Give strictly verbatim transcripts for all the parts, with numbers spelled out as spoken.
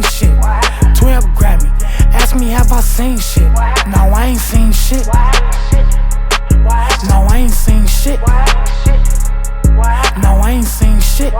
shit. twelve grabbed me, asked me have I seen shit. No, I ain't seen shit. No, I ain't seen shit. No, I ain't seen shit.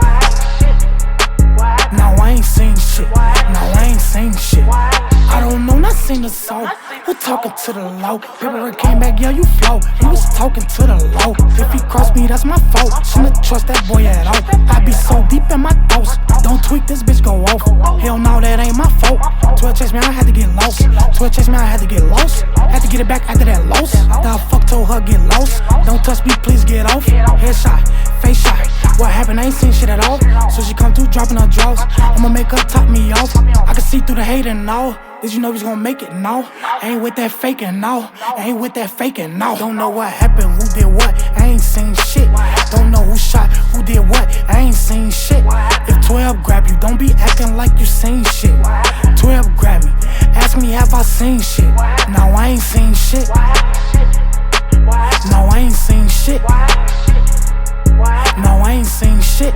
No, I ain't seen shit. No, I ain't seen shit. I don't know, not seen the soul. Who talking to the low? Paper came back, yeah, you flow. He was talking to the low. If he crossed me, that's my fault. Shouldn't trust that boy at all. I be so deep in my thoughts. Don't tweak, this bitch go off. Hell no, that ain't my fault. twelve chased me, I had to get lost. twelve chased me, I had to get lost. Had to get it back after that loss. The fuck told her get lost. Don't touch me, please get off. Headshot, face shot. What happened? I ain't seen shit at all. So she come through dropping her draws. I'ma make her top me off. I can see through the hate and all. Did you know he's gonna make it? No. Ain't with that faking, no. Ain't with that faking, no. Don't know what happened, who did what. I ain't seen shit. Don't know who shot, who did what. I ain't seen shit. If twelve grab you, don't be acting like you seen shit. twelve grab me, ask me have I seen shit. No, I ain't seen shit. No, I ain't seen shit. No, I ain't seen shit.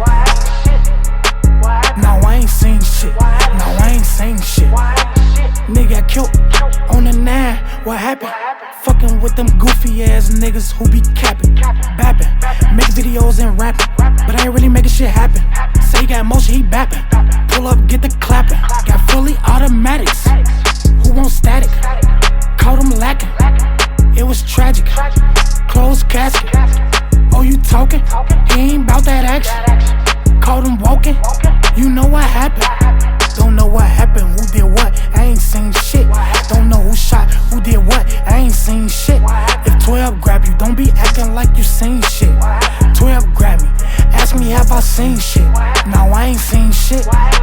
No, I ain't seen shit. No, I ain't seen shit. Nigga got killed on the nine. What happened? Fucking with them goofy ass niggas who be capping, bapping, make videos and rapping, but I ain't really making shit happen. Say he got motion, he bapping. Pull up, get the clapping. Got fully automatics. Who want static? Caught him lacking. It was tragic. Closed casket. Oh, you talking? He ain't bout that action. Caught him walking. You know what happened. Don't know what happened, who did what. I ain't seen shit. Don't know who shot, who did what. I ain't seen shit. If twelve grab you, don't be acting like you seen shit. twelve grab me, ask me have I seen shit. No, I ain't seen shit.